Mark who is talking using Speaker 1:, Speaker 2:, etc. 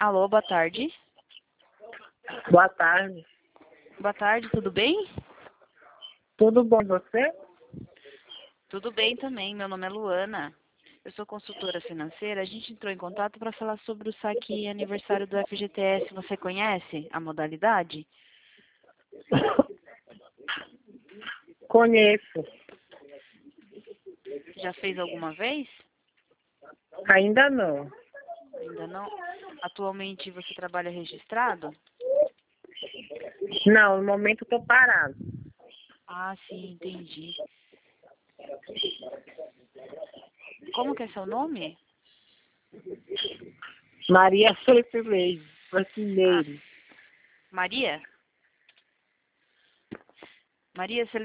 Speaker 1: Alô, boa tarde.
Speaker 2: Boa tarde.
Speaker 1: Boa tarde, tudo bem?
Speaker 2: Tudo bom, você?
Speaker 1: Tudo bem também, meu nome é Luana. Eu sou consultora financeira. A gente entrou em contato para falar sobre o saque aniversário do FGTS. Você conhece a modalidade?
Speaker 2: Conheço.
Speaker 1: Já fez alguma vez?
Speaker 2: Ainda não.
Speaker 1: Ainda não? Atualmente você trabalha registrado?
Speaker 2: Não, no momento estou parado.
Speaker 1: Ah, sim, entendi. Como que é seu nome?
Speaker 2: Maria Felipe
Speaker 1: Ah,
Speaker 2: Faxineiro.
Speaker 1: Maria? Maria, você